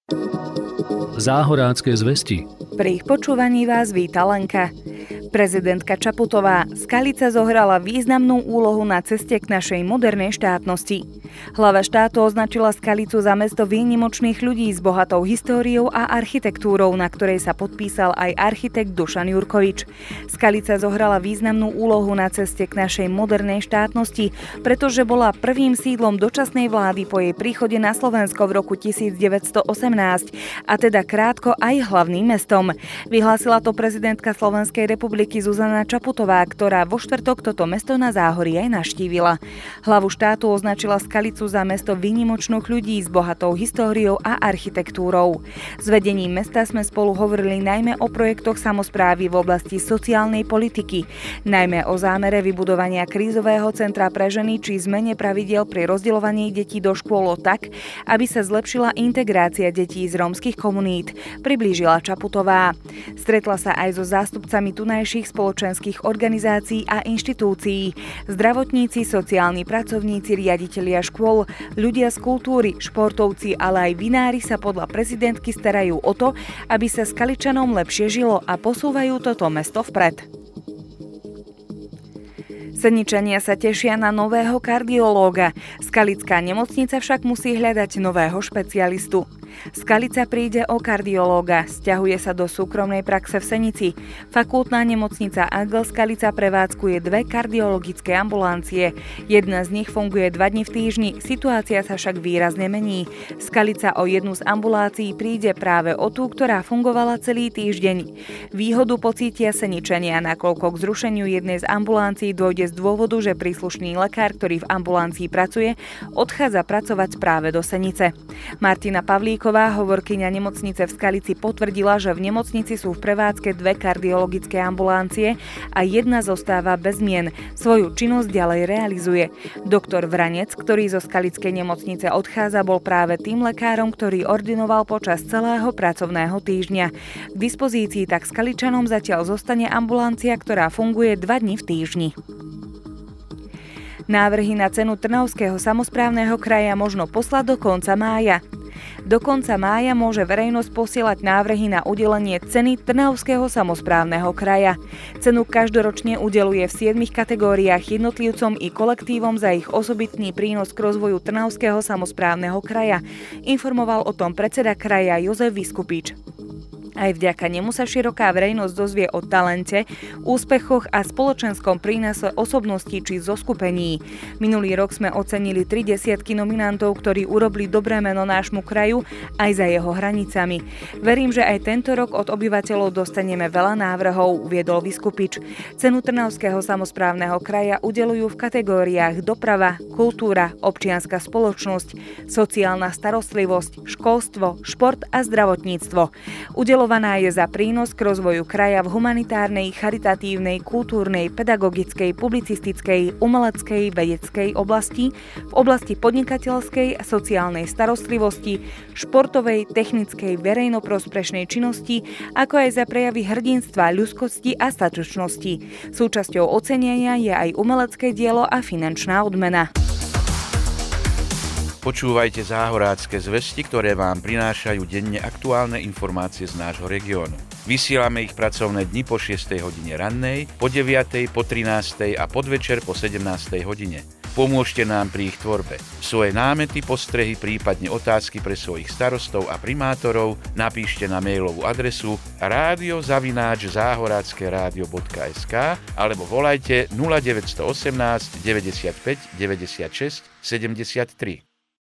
Záhorácké zvesti. Pri ich počúvaní vás víta Lenka. Prezidentka Čaputová, Skalica zohrala významnú úlohu na ceste k našej modernej štátnosti. Hlava štátu označila Skalicu za mesto výnimočných ľudí s bohatou históriou a architektúrou, na ktorej sa podpísal aj architekt Dušan Jurkovič. Skalica zohrala významnú úlohu na ceste k našej modernej štátnosti, pretože bola prvým sídlom dočasnej vlády po jej príchode na Slovensko v roku 1918, a teda krátko aj hlavným mestom. Vyhlásila to prezidentka Slovenskej republiky Zuzana Čaputová, ktorá vo štvrtok toto mesto na Záhorí aj navštívila. Hlavu štátu označila Skalicu za mesto výnimočných ľudí s bohatou históriou a architektúrou. S vedením mesta sme spolu hovorili najmä o projektoch samosprávy v oblasti sociálnej politiky, najmä o zámere vybudovania krízového centra pre ženy či zmene pravidiel pri rozdeľovaní detí do škôl tak, aby sa zlepšila integrácia detí z rómskych komunít, priblížila Čaputová. Stretla sa aj so zástupcami tunajších spoločenských organizácií a inštitúcií, zdravotníci, sociálni pracovníci, riaditelia škôl, ľudia z kultúry, športovci, ale aj vinári sa podľa prezidentky starajú o to, aby sa Skaličanom lepšie žilo a posúvajú toto mesto vpred. Seničania sa tešia na nového kardiológa. Skalická nemocnica však musí hľadať nového špecialistu. Skalica príde o kardiológa, sťahuje sa do súkromnej praxe v Senici. Fakultná nemocnica Angel Skalica prevádzkuje 2 kardiologické ambulancie. Jedna z nich funguje 2 dni v týždni, situácia sa však výrazne mení. Skalica o jednu z ambulácií príde práve o tú, ktorá fungovala celý týždeň. Výhodu pocítia Seničania, nakoľko k zrušeniu jednej z ambulancií dôjde z dôvodu, že príslušný lekár, ktorý v ambulancii pracuje, odchádza pracovať práve do Senice. Martina Pavlíková, hovorkyňa nemocnice v Skalici, potvrdila, že v nemocnici sú v prevádzke 2 kardiologické ambulancie a jedna zostáva bez zmien. Svoju činnosť ďalej realizuje. Doktor Vranec, ktorý zo skalickej nemocnice odchádza, bol práve tým lekárom, ktorý ordinoval počas celého pracovného týždňa. K dispozícii tak Skaličanom zatiaľ zostane ambulancia, ktorá funguje 2 dni v týždni. Návrhy na cenu Trnavského samosprávneho kraja možno poslať do konca mája. Do konca mája môže verejnosť posielať návrhy na udelenie ceny Trnavského samosprávneho kraja. Cenu každoročne udeluje v 7 kategóriách jednotlivcom i kolektívom za ich osobitný prínos k rozvoju Trnavského samosprávneho kraja. Informoval o tom predseda kraja Jozef Viskupič. Aj vďaka nemu sa široká verejnosť dozvie o talente, úspechoch a spoločenskom prínose osobností či zoskupení. Minulý rok sme ocenili 30 nominantov, ktorí urobili dobré meno nášmu kraju aj za jeho hranicami. Verím, že aj tento rok od obyvateľov dostaneme veľa návrhov, uviedol Viskupič. Cenu Trnavského samosprávneho kraja udeľujú v kategóriách doprava, kultúra, občianska spoločnosť, sociálna starostlivosť, školstvo, šport a zdravotníctvo. Udelovaná je za prínos k rozvoju kraja v humanitárnej, charitatívnej, kultúrnej, pedagogickej, publicistickej, umeleckej, vedeckej oblasti, v oblasti podnikateľskej a sociálnej starostlivosti, športovej, technickej, verejnoprospešnej činnosti, ako aj za prejavy hrdinstva, ľudskosti a statočnosti. Súčasťou ocenenia je aj umelecké dielo a finančná odmena. Počúvajte Záhorácké zvesti, ktoré vám prinášajú denne aktuálne informácie z nášho regiónu. Vysielame ich pracovné dni po 6. hodine rannej, po 9., po 13. a podvečer po 17. hodine. Pomôžte nám pri ich tvorbe. Svoje námety, postrehy, prípadne otázky pre svojich starostov a primátorov napíšte na mailovú adresu radio@zahorackeradio.sk alebo volajte 0918 95 96 73.